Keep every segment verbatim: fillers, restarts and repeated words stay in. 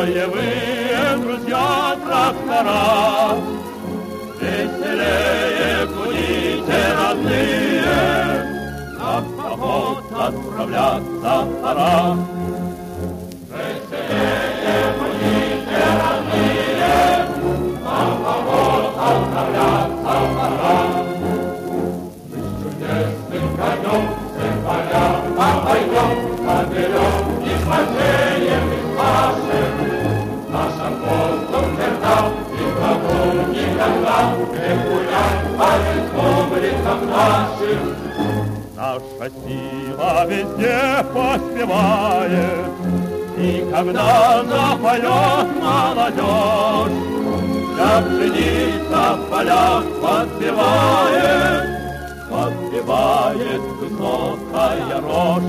боевые друзья трактора, веселее гудите, родные, на поход отправляться пора. Веселее гудите, родные, на поход отправляться пора. Мы с чудесным конем всех поля обойдем, поберем и спасением и спасем. Наша воздух верна, и врагу никогда не гулять по республикам нашим. Наша сила везде поспевает, и когда запоет молодежь, вся пшеница в полях подпевает, подпевает высокая рожь.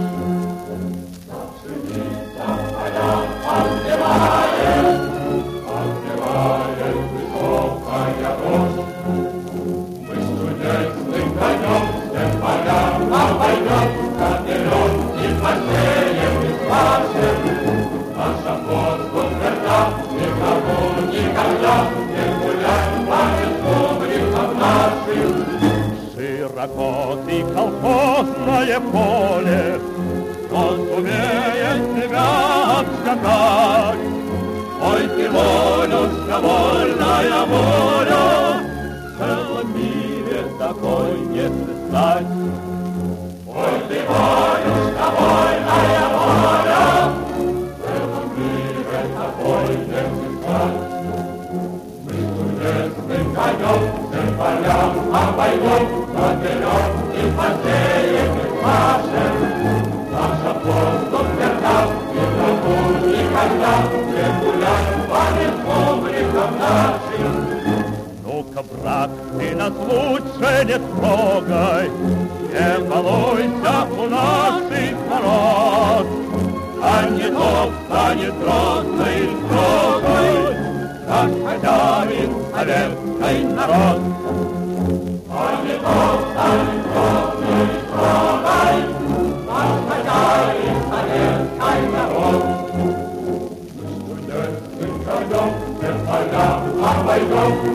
Подпевает, подпевает высокая рожь. Мы с чудесным конем всем полям обойдем, заберем и посеем, и спасем. Наша воздух верна, никому никогда не гуляем по республикам нашим. Широко ты колхозное поле, кто сумеет себя отскакать. Ой, ты, волюшка, вольная воля, в целом мире такой не сыскать. Ой, ты, волюшка, вольная воля, в целом мире такой не сыскать. Мы с чудесным конем всем полям обойдем, заберем и посеем, и спасем. Наша воздух верна, и врагу никогда не гуляем по республикам нашим. Ну-ка, брат, ты нас лучше не трогай, не балуйся у наших ворот, а не то станет грозной и строгой наш хозяин советский народ. А не то станет грозной и строгой наш хозяин советский народ. Мы с чудесным конем всем полям обойдем,